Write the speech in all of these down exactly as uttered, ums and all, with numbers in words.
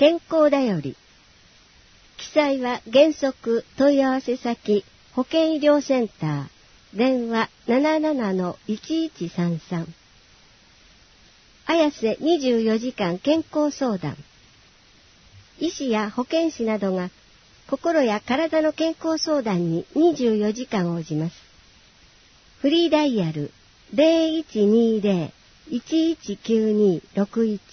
健康だより。記載は原則問い合わせ先保健医療センター電話 ななななのいちいちさんさん。綾瀬にじゅうよじかん健康相談。医師や保健師などが心や体の健康相談ににじゅうよじかん応じます。フリーダイヤル ゼロいちにゼロ いちいちきゅうにろくいち。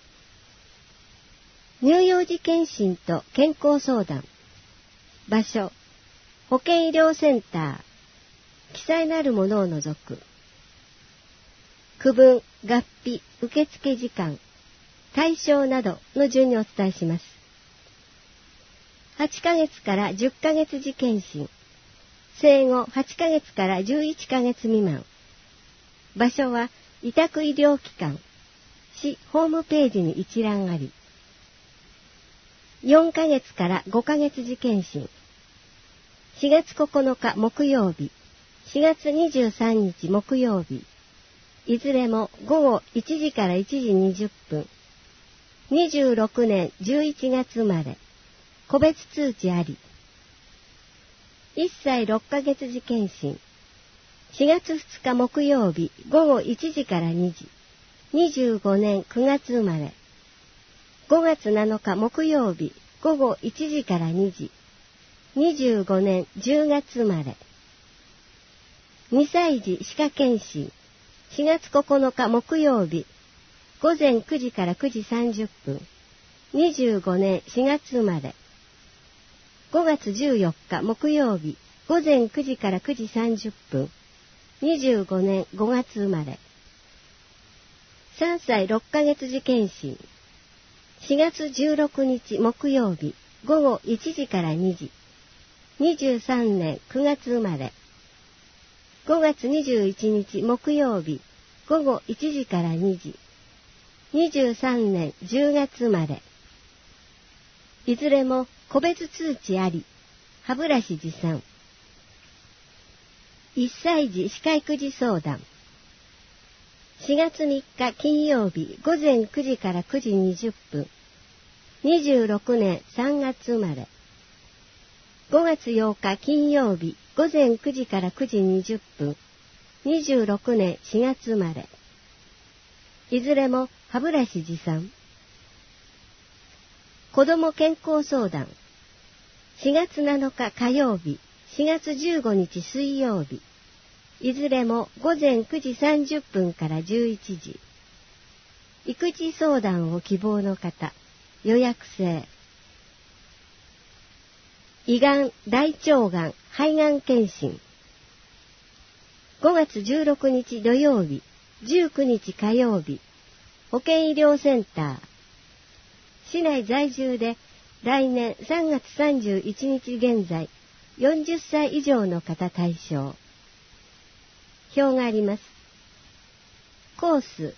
乳幼児検診と健康相談。場所、保健医療センター。記載なるものを除く。区分、合併、受付時間、対象などの順にお伝えします。はちかげつからじゅっかげつ時検診。生後はちかげつからじゅういっかげつ未満。場所は委託医療機関。市ホームページに一覧あり。よんかげつからごかげつ時検診。しがつここのか木曜日、しがつにじゅうさんにち木曜日。いずれもごごいちじからいちじにじゅっぷん。にじゅうろくねんじゅういちがつ生まれ。個別通知あり。いっさいろっかげつ時検診。しがつふつか木曜日ごごいちじからにじ。にじゅうごねんくがつ生まれ。ごがつなのか木曜日ごごいちじからにじ。にじゅうごねんじゅうがつ生まれ。にさい児歯科検診。しがつここのか木曜日ごぜんくじからくじさんじゅっぷん。にじゅうごねんしがつ生まれ。ごがつじゅうよっか木曜日ごぜんくじからくじさんじゅっぷん。にじゅうごねんごがつ生まれ。さんさいろっかげつ時検診。しがつじゅうろくにち木曜日ごごいちじからにじ。にじゅうさんねんくがつ生まれ。ごがつにじゅういちにち木曜日ごごいちじからにじ。にじゅうさんねんじゅうがつ生まれ。いずれも個別通知あり。歯ブラシ持参。いっさい児歯科育児相談。しがつみっか金曜日ごぜんくじからくじにじゅっぷん。にじゅうろくねんさんがつ生まれ。ごがつようか金曜日ごぜんくじからくじにじゅっぷん。にじゅうろくねんしがつ生まれ。いずれも歯ブラシ持参。子ども健康相談。しがつなのか火曜日しがつじゅうごにち水曜日。いずれもごぜんくじさんじゅっぷんからじゅういちじ。育児相談を希望の方、予約制。胃がん、大腸がん、肺がん検診。ごがつじゅうろくにち土曜日、じゅうくにち火曜日、保健医療センター。市内在住で来年さんがつさんじゅういちにち現在、よんじゅっさい以上の方対象。表があります。コース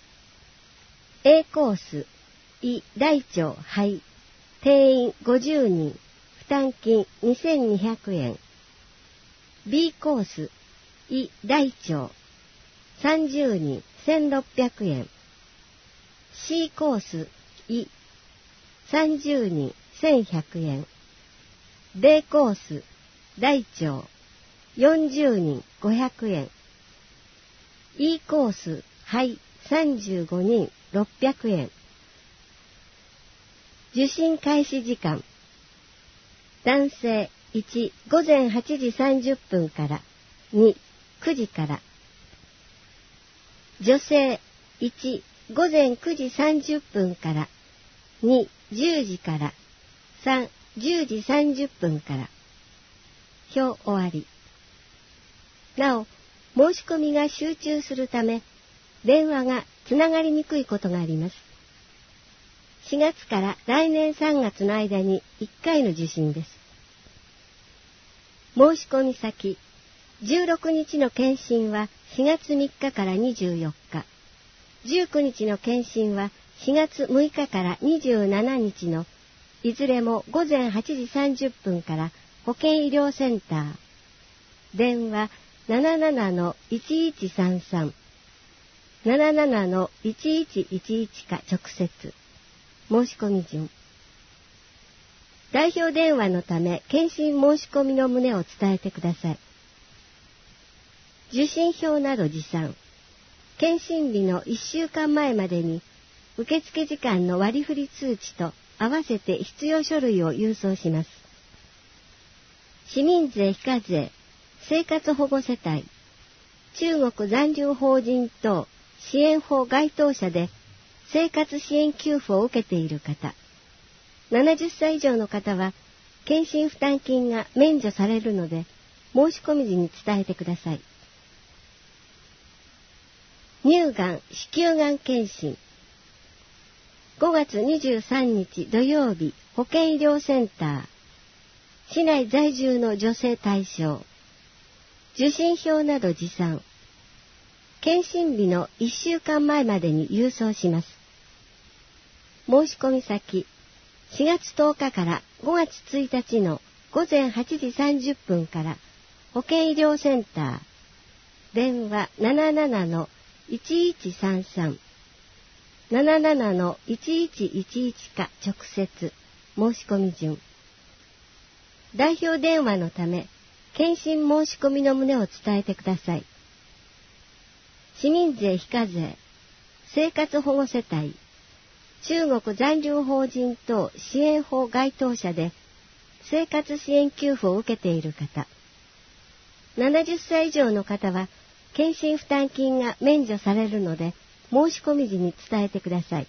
A コース胃大腸肺定員ごじゅうにん負担金にせんにひゃくえん。 B コース胃大腸さんじゅうにんせんろっぴゃくえん。 C コース胃さんじゅうにんせんひゃくえん。 D コース大腸よんじゅうにんごひゃくえん。E コース肺さんじゅうごにんろっぴゃくえん。受診開始時間。男性いちごぜんはちじさんじゅっぷんからにくじから。女性いちごぜんくじさんじゅっぷんからにじゅうじからさんじゅうじさんじゅっぷんから。表終わり。なお申し込みが集中するため電話がつながりにくいことがあります。しがつから来年さんがつの間にいっかいの受診です。申し込み先、じゅうろくにちの検診はしがつみっかからにじゅうよっか、じゅうくにちの検診はしがつむいかからにじゅうしちにちのいずれもごぜんはちじさんじゅっぷんから保健医療センター。電話 ななななのいちいちさんさん ななななのいちいちいちいち か直接。申し込み順。 代表電話のため検診申し込みの旨を伝えてください。受診票など持参。検診日のいっしゅうかんまえまでに受付時間の割り振り通知と合わせて必要書類を郵送します。市民税非課税、生活保護世帯、中国残留法人等支援法該当者で生活支援給付を受けている方、ななじゅっさい以上の方は検診負担金が免除されるので申し込み時に伝えてください。乳がん・子宮がん検診。ごがつにじゅうさんにち土曜日、保健医療センター。市内在住の女性対象。受診票など持参。検診日のいっしゅうかんまえまでに郵送します。申し込み先、しがつとおかからごがつついたちのごぜんはちじさんじゅっぷんから保健医療センター。電話 ななななのいちいちさんさん ななななのいちいちいちいちか直接申し込み順。代表電話のため検診申し込みの旨を伝えてください。市民税非課税、生活保護世帯、中国残留法人等支援法該当者で生活支援給付を受けている方、ななじゅっさい以上の方は検診負担金が免除されるので申し込み時に伝えてください。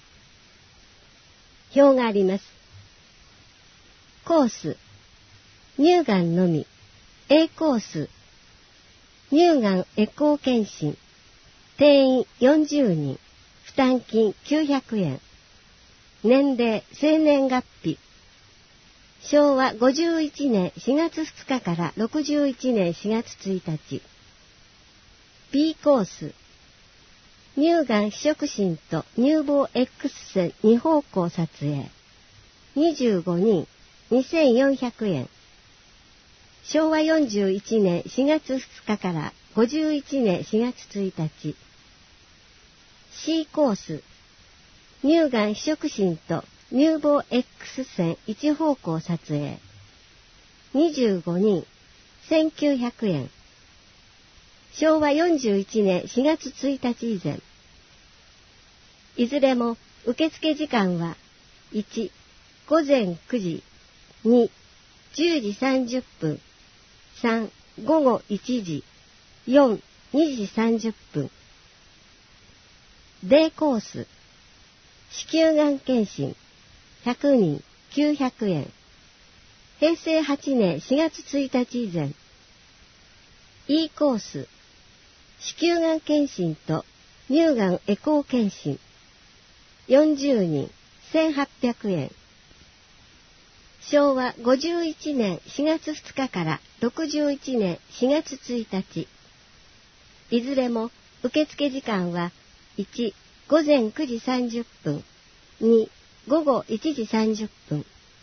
表があります。コース、乳がんのみ、A コース、乳がんエコー検診、定員よんじゅうにん、負担金きゅうひゃくえん、年齢、生年月日、しょうわごじゅういちねんしがつふつかからろくじゅういちねんしがつついたち。B コース、乳がん非触診と乳房 X 線に方向撮影、にじゅうごにん、にせんよんひゃくえん。しょうわよんじゅういちねんしがつふつかからごじゅういちねんしがつついたち。C コース、乳がん非触診と乳房 X 線一方向撮影、にじゅうごにん、せんきゅうひゃくえん。しょうわよんじゅういちねんしがつついたち以前。いずれも受付時間はいち、ごぜんくじ、に、じゅうじさんじゅっぷん、さん、ごごいちじ、よん、にじさんじゅっぷん。D コース、子宮がん検診、ひゃくにん、きゅうひゃくえん。へいせいはちねんしがつついたち以前。E コース、子宮がん検診と乳がんエコー検診、よんじゅうにん、せんはっぴゃくえん。しょうわごじゅういちねんしがつふつかからろくじゅういちねんしがつついたち。いずれも受付時間はいち、ごぜんくじさんじゅっぷん、に、ごごいちじさんじゅっぷん。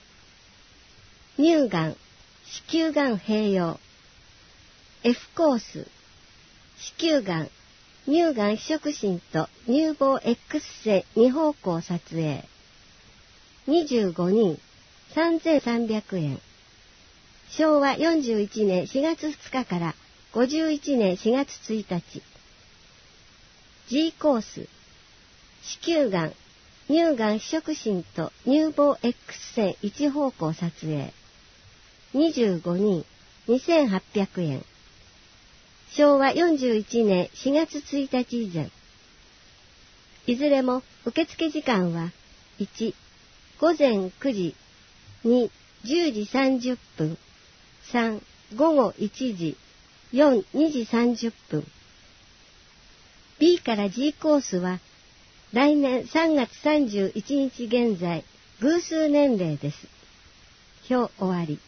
乳がん、子宮がん併用。F コース、子宮がん、乳がん非触診と乳房 X 線に方向撮影。にじゅうごにん、さんぜんさんびゃくえん。しょうわよんじゅういちねんしがつふつかからごじゅういちねんしがつついたち。G コース、子宮がん、乳がん非触診と乳房 X 線一方向撮影。にじゅうごにん、にせんはっぴゃくえん。しょうわよんじゅういちねんしがつついたち以前。いずれも受付時間はいち、ごぜんくじ、に、じゅうじさんじゅっぷん、さん、ごごいちじ、よん、にじさんじゅっぷん。B から G コースは来年さんがつさんじゅういちにち現在偶数年齢です。表終わり。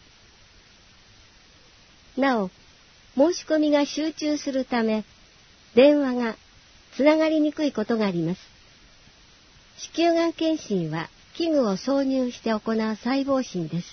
なお、申し込みが集中するため、電話がつながりにくいことがあります。子宮がん検診は器具を挿入して行う細胞診です。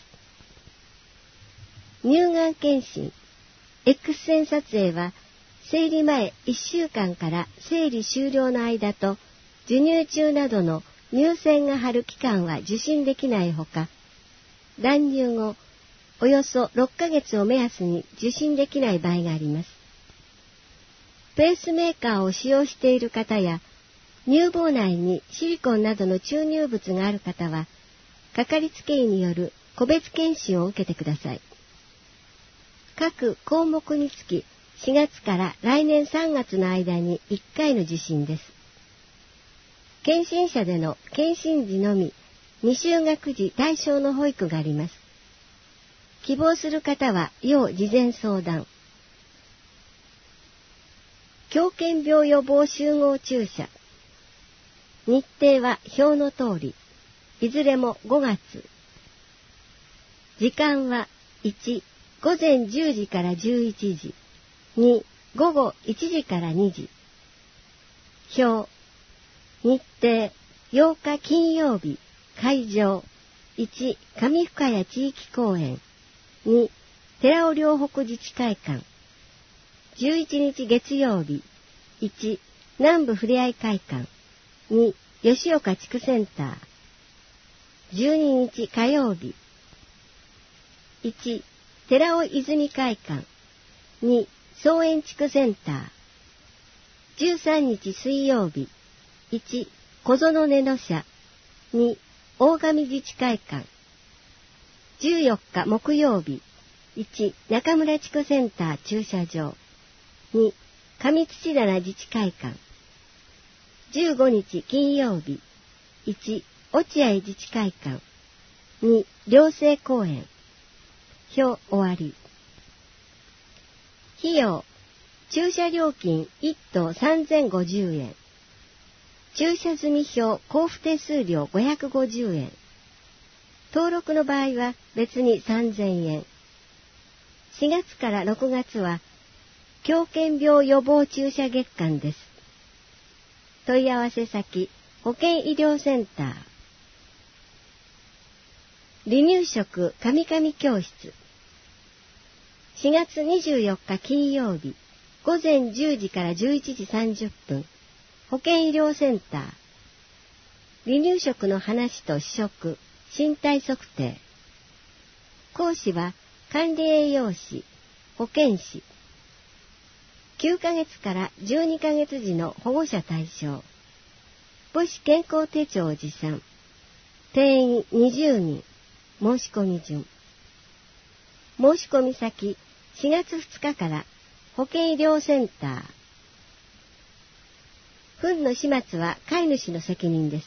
乳がん検診、X 線撮影は生理前いっしゅうかんから生理終了の間と授乳中などの乳腺が張る期間は受診できないほか、 断乳後、およそろっかげつを目安に受診できない場合があります。ペースメーカーを使用している方や、乳房内にシリコンなどの注入物がある方は、かかりつけ医による個別検診を受けてください。各項目につきしがつから来年さんがつの間にいっかいの受診です。検診者での検診時のみ未就学児対象の保育があります。希望する方は要事前相談。狂犬病予防集合注射。日程は表の通り、いずれもごがつ。時間はいち、ごぜんじゅうじからじゅういちじ。に、ごごいちじからにじ。表。日程ようか金曜日。会場。いち、上深谷地域公園。に、寺尾両北自治会館。じゅういちにち月曜日。いち、南部ふれあい会館。に、吉岡地区センター。じゅうににち火曜日。いち、寺尾泉会館。に、草園地区センター。じゅうさんにち水曜日。いち、小園根野社。に、大上自治会館。じゅうよっか木曜日。いち、中村地区センター駐車場。に、上土棚自治会館。じゅうごにち金曜日。いち、落合自治会館。に、両生公園。表終わり。費用。駐車料金いっとうさんぜんごじゅうえん。駐車済み表交付手数料ごひゃくごじゅうえん。登録の場合は別にさんぜんえん。しがつからろくがつは狂犬病予防注射月間です。問い合わせ先、保健医療センター。離乳食かみかみ教室。しがつにじゅうよっか金曜日、ごぜんじゅうじからじゅういちじさんじゅっぷん、保健医療センター。離乳食の話と試食、身体測定。講師は管理栄養士、保健師。きゅうかげつからじゅうにかげつ時の保護者対象。母子健康手帳持参。定員にじゅうにん。申し込み順。申し込み先、しがつふつかから保健医療センター。糞の始末は飼い主の責任です。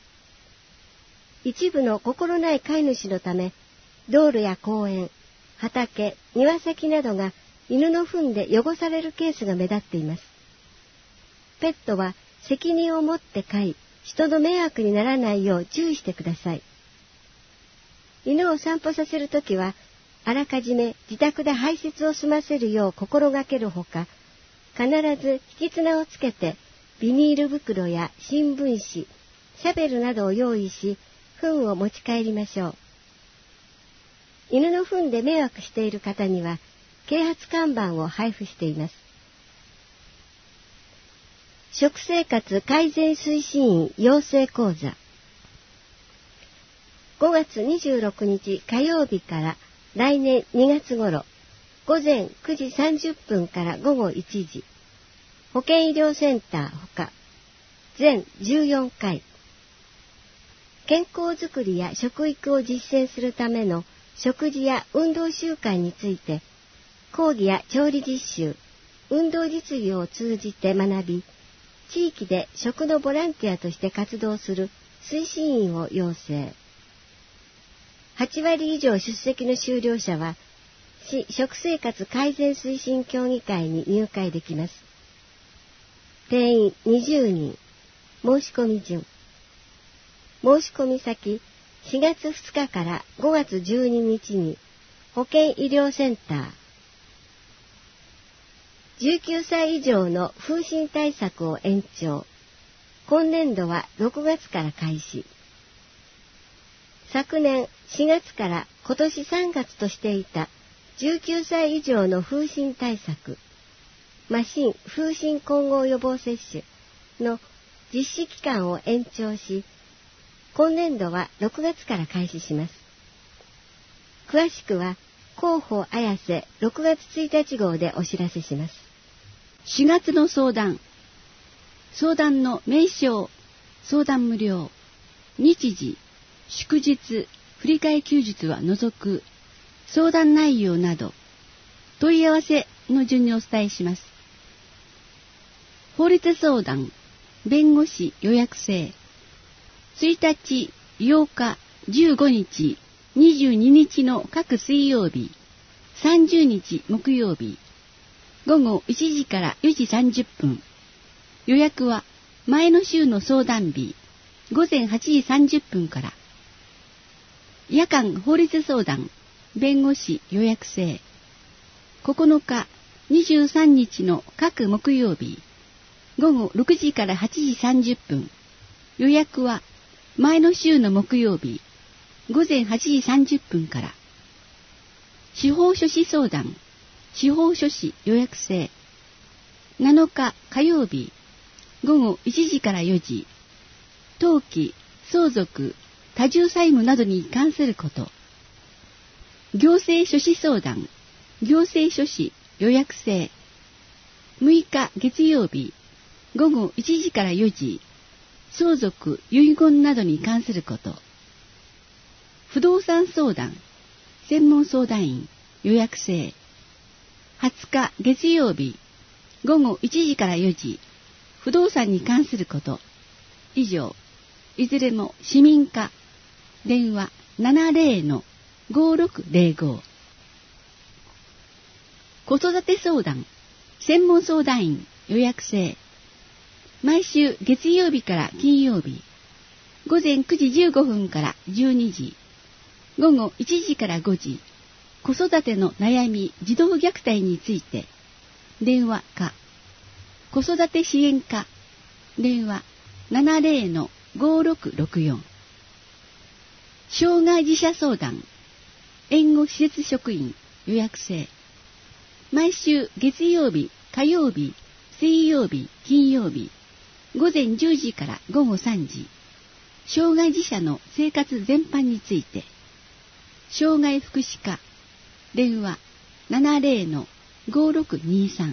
一部の心ない飼い主のため、道路や公園、畑、庭先などが犬の糞で汚されるケースが目立っています。ペットは責任を持って飼い、人の迷惑にならないよう注意してください。犬を散歩させるときは、あらかじめ自宅で排泄を済ませるよう心がけるほか、必ず引き綱をつけて、ビニール袋や新聞紙、シャベルなどを用意し、糞を持ち帰りましょう。犬の糞で迷惑している方には、啓発看板を配布しています。食生活改善推進員養成講座。ごがつにじゅうろくにち火曜日から来年にがつ頃、ごぜんくじさんじゅっぷんからごごいちじ、保健医療センターほか、全じゅうよんかい。健康づくりや食育を実践するための食事や運動習慣について、講義や調理実習、運動実技を通じて学び、地域で食のボランティアとして活動する推進員を養成。はちわり以上出席の修了者は、市食生活改善推進協議会に入会できます。定員にじゅうにん。申し込み順。申し込み先、しがつふつかからごがつじゅうににちに保健医療センター。じゅうきゅうさい以上の風疹対策を延長。今年度はろくがつから開始。昨年しがつから今年さんがつとしていたじゅうきゅうさい以上の風疹対策、麻疹風疹混合予防接種の実施期間を延長し、今年度はろくがつから開始します。 詳しくは広報綾瀬ろくがつついたち号でお知らせします。 しがつの相談。相談の名称、相談無料、日時、祝日、振り替え休日は除く、相談内容など、問い合わせの順にお伝えします。法律相談、弁護士予約制。ついたち、ようか、じゅうごにち、にじゅうににちの各水曜日、さんじゅうにち木曜日、ごごいちじからよじさんじゅっぷん。予約は前の週の相談日、ごぜんはちじさんじゅっぷんから。夜間法律相談、弁護士予約制。ここのか、にじゅうさんにちの各木曜日、ごごろくじからはちじさんじゅっぷん。予約は前の週の木曜日、ごぜんはちじさんじゅっぷんから。司法書士相談、司法書士予約制。なのか火曜日、ごごいちじからよじ。登記、相続、多重債務などに関すること。行政書士相談、行政書士予約制。むいか月曜日、ごごいちじからよじ。相続、遺言などに関すること。不動産相談、専門相談員予約制。はつか月曜日、ごごいちじからよじ。不動産に関すること。以上、いずれも市民課。電話 ななぜろのごろくぜろご。子育て相談、専門相談員予約制。毎週月曜日から金曜日、ごぜんくじじゅうごふんからじゅうにじ、ごごいちじからごじ、子育ての悩み、児童虐待について、電話か、子育て支援課、電話 ななぜろのごろくろくよん。障害児者相談、援護施設職員予約制。毎週月曜日、火曜日、水曜日、金曜日、ごぜんじゅうじからごごさんじ、障害児者の生活全般について、障害福祉課、電話 ななぜろのごろくにさん。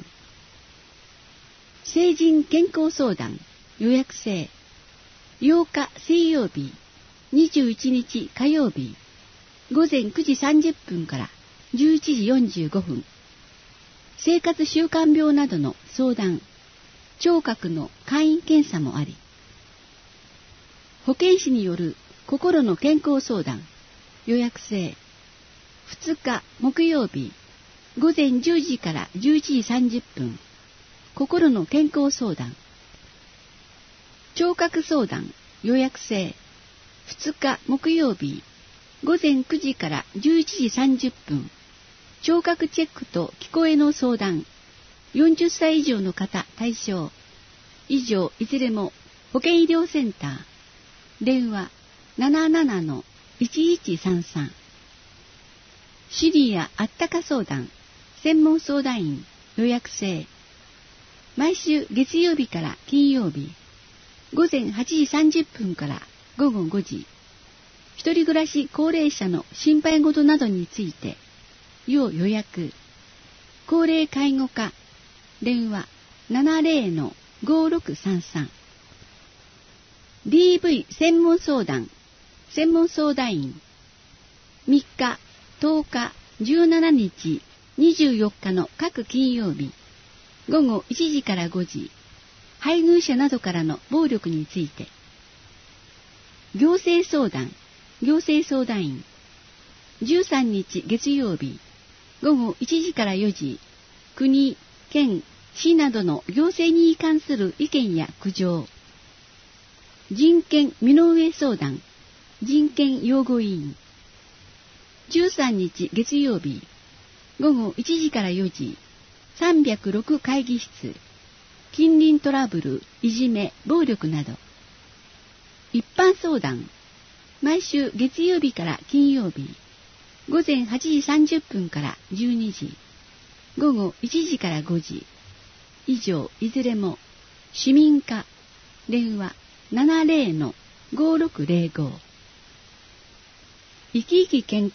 成人健康相談予約制。ようか水曜日、にじゅういちにち火曜日、ごぜんくじさんじゅっぷんからじゅういちじよんじゅうごふん。生活習慣病などの相談、聴覚の簡易検査もあり。保健師による心の健康相談予約制。ふつか木曜日、ごぜんじゅうじからじゅういちじさんじゅっぷん。心の健康相談。聴覚相談予約制。ふつか木曜日、ごぜんくじからじゅういちじさんじゅっぷん。聴覚チェックと聞こえの相談。よんじゅっさい以上の方対象。以上いずれも保健医療センター。電話 ななななのいちいちさんさん。シリアあったか相談、専門相談員予約制。毎週月曜日から金曜日、ごぜんはちじさんじゅっぷんからごごごじ。一人暮らし高齢者の心配事などについて、要予約。高齢介護課、電話 ななぜろのごろくさんさん。ディーブイ 専門相談、専門相談員。みっか、とおか、じゅうしちにち、にじゅうよっかの各金曜日、ごごいちじからごじ、配偶者などからの暴力について。行政相談、行政相談員。じゅうさんにち月曜日、ごごいちじからよじ、国、県、市などの行政に関する意見や苦情。人権身の上相談、人権擁護委員。じゅうさんにち月曜日、ごごいちじからよじ、さんびゃくろく会議室。近隣トラブル、いじめ、暴力など。一般相談、毎週月曜日から金曜日、ごぜんはちじさんじゅっぷんからじゅうにじ、ごごいちじからごじ。以上いずれも市民課。電話 ななぜろのごろくぜろご。生き生き健康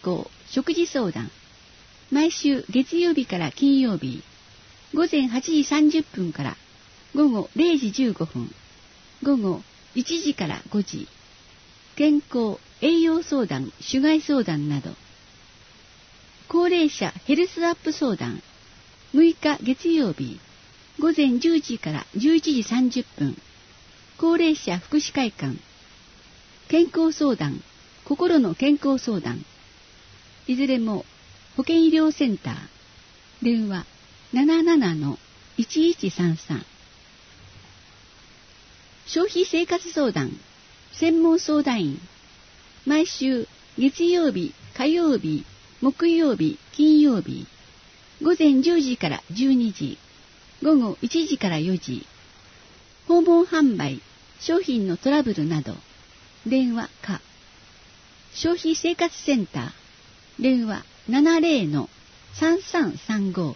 食事相談。毎週月曜日から金曜日、午前はちじさんじゅっぷんから午後れいじじゅうごふん、午後いちじからごじ、健康、栄養相談、種害相談など。高齢者ヘルスアップ相談。むいか月曜日、午前じゅうじからじゅういちじさんじゅっぷん、高齢者福祉会館。健康相談、心の健康相談。いずれも保健医療センター。電話 ななななのいちいちさんさん。消費生活相談、専門相談員。毎週月曜日、火曜日、木曜日、金曜日、午前じゅうじからじゅうにじ、午後いちじからよじ。訪問販売、商品のトラブルなど。電話か。消費生活センター。電話 ななぜろのさんさんさんご。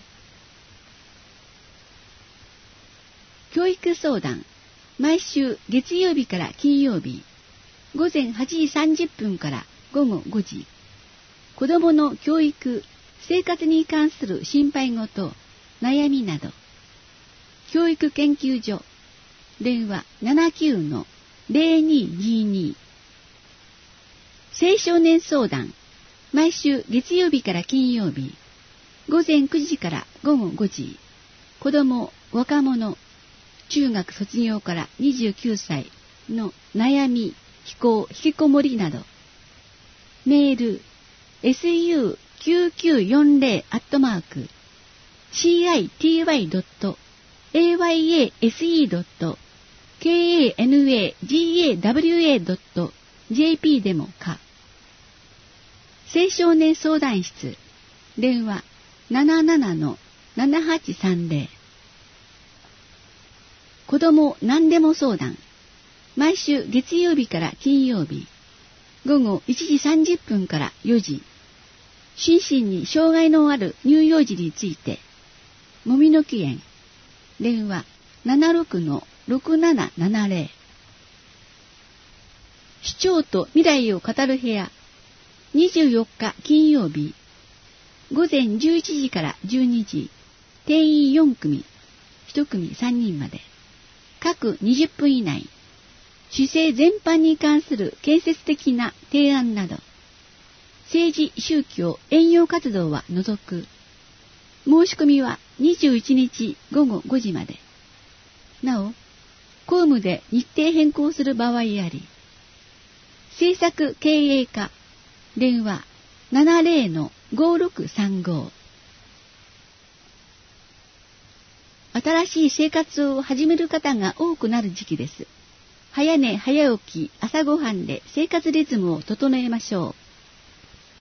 教育相談。毎週月曜日から金曜日、午前はちじさんじゅっぷんから午後ごじ。子どもの教育、生活に関する心配事、悩みなど。教育研究所。電話 ななきゅうのぜろににに。青少年相談。毎週月曜日から金曜日、午前くじから午後ごじ。子ども、若者、中学卒業からにじゅうきゅうさいの悩み、非行、引きこもりなど。メール、エスユーきゅうきゅうよんぜろ アットマーク、シーアイティーワイドットエーワイエーエスイードットケーエーエヌエージーエーダブリューエードットジェーピー でもか。青少年相談室。電話 ななななのななはちさんぜろ。子ども何でも相談。毎週月曜日から金曜日、午後いちじさんじゅっぷんからよじ。心身に障害のある乳幼児について。もみの木園。電話 ななろくのろくななななぜろ。市長と未来を語る部屋。にじゅうよっか金曜日、午前じゅういちじからじゅうにじ。定員よんくみ、いちくみさんにんまで。各にじゅっぷん以内。市政全般に関する建設的な提案など。政治、宗教、営業活動は除く。申し込みはにじゅういちにちごごごじまで。なお、公務で日程変更する場合あり。政策経営課。電話 ななぜろのごろくさんご。新しい生活を始める方が多くなる時期です。早寝早起き朝ごはんで生活リズムを整えましょう。